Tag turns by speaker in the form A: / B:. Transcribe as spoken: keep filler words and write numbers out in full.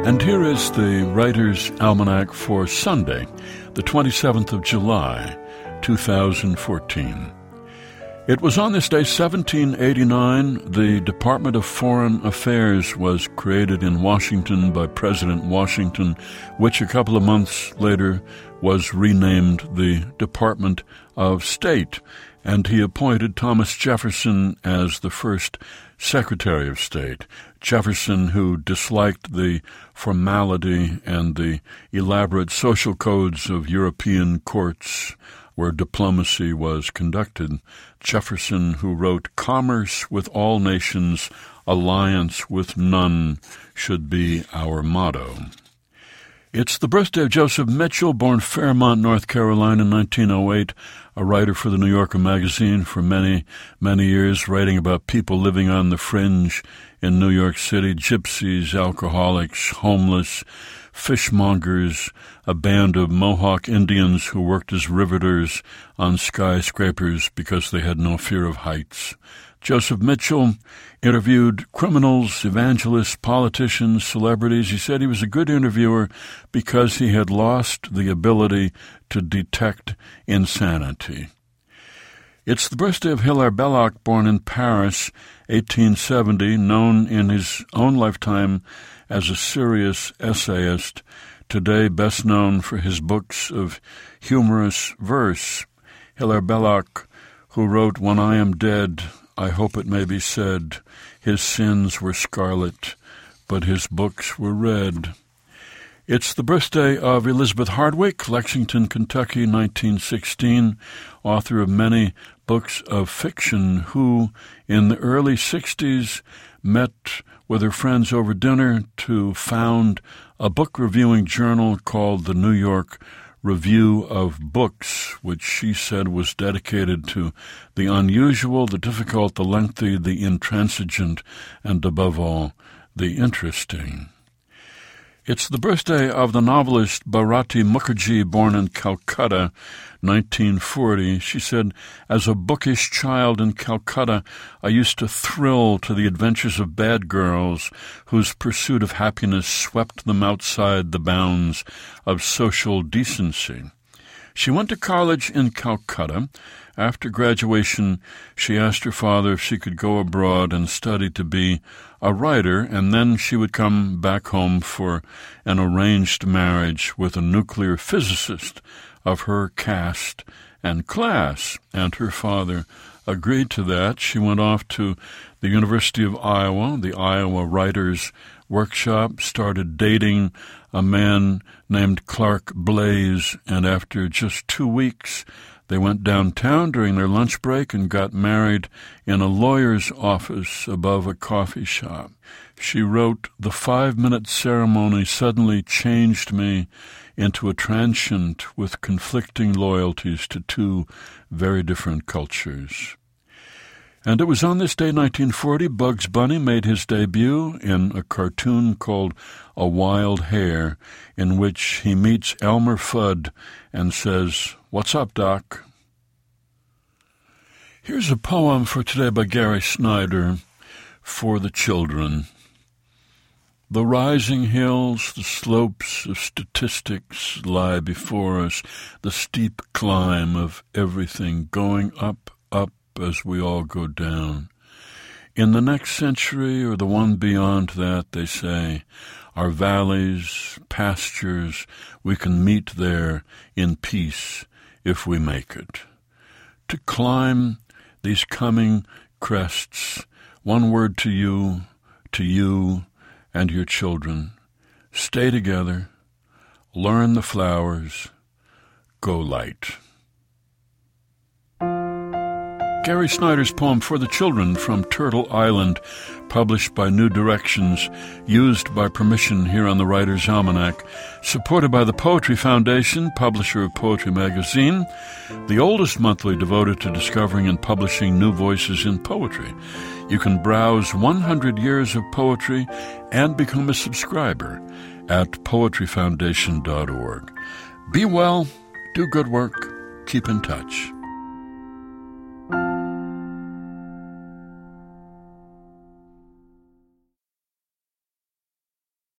A: And here is the Writer's Almanac for Sunday, the twenty-seventh of July, two thousand fourteen. It was on this day, seventeen eighty-nine, the Department of Foreign Affairs was created in Washington by President Washington, which a couple of months later was renamed the Department of State, and he appointed Thomas Jefferson as the first Secretary of State. Jefferson, who disliked the formality and the elaborate social codes of European courts where diplomacy was conducted. Jefferson, who wrote, "Commerce with all nations, alliance with none should be our motto." It's the birthday of Joseph Mitchell, born Fairmont, North Carolina in nineteen oh eight, a writer for the New Yorker magazine for many, many years, writing about people living on the fringe in New York City, gypsies, alcoholics, homeless, fishmongers, a band of Mohawk Indians who worked as riveters on skyscrapers because they had no fear of heights. Joseph Mitchell interviewed criminals, evangelists, politicians, celebrities. He said he was a good interviewer because he had lost the ability to detect insanity. It's the birthday of Hilaire Belloc, born in Paris, eighteen seventy, known in his own lifetime as a serious essayist, today best known for his books of humorous verse. Hilaire Belloc, who wrote, "When I am dead, I hope it may be said, his sins were scarlet, but his books were red." It's the birthday of Elizabeth Hardwick, Lexington, Kentucky, nineteen sixteen, author of many books of fiction, who in the early sixties met with her friends over dinner to found a book-reviewing journal called the New York Review of Books, which she said was dedicated to the unusual, the difficult, the lengthy, the intransigent, and above all, the interesting. It's the birthday of the novelist Bharati Mukherjee, born in Calcutta, nineteen forty. She said, "As a bookish child in Calcutta, I used to thrill to the adventures of bad girls whose pursuit of happiness swept them outside the bounds of social decency." She went to college in Calcutta. After graduation, she asked her father if she could go abroad and study to be a writer, and then she would come back home for an arranged marriage with a nuclear physicist of her caste and class, and her father agreed to that. She went off to the University of Iowa, the Iowa Writers' Workshop, started dating a man named Clark Blaze, and after just two weeks, they went downtown during their lunch break and got married in a lawyer's office above a coffee shop. She wrote, "The five-minute ceremony suddenly changed me into a transient with conflicting loyalties to two very different cultures." And it was on this day, nineteen forty, Bugs Bunny made his debut in a cartoon called A Wild Hare, in which he meets Elmer Fudd and says, "What's up, Doc?" Here's a poem for today by Gary Snyder, For the Children. The rising hills, the slopes of statistics lie before us, the steep climb of everything going up, up as we all go down. In the next century or the one beyond that, they say, our valleys, pastures, we can meet there in peace if we make it. To climb these coming crests, one word to you, to you and your children. Stay together, learn the flowers, go light. Gary Snyder's poem For the Children from Turtle Island, published by New Directions, used by permission here on the Writer's Almanac, supported by the Poetry Foundation, publisher of Poetry Magazine, the oldest monthly devoted to discovering and publishing new voices in poetry. You can browse one hundred years of poetry and become a subscriber at poetry foundation dot org. Be well, do good work, keep in touch.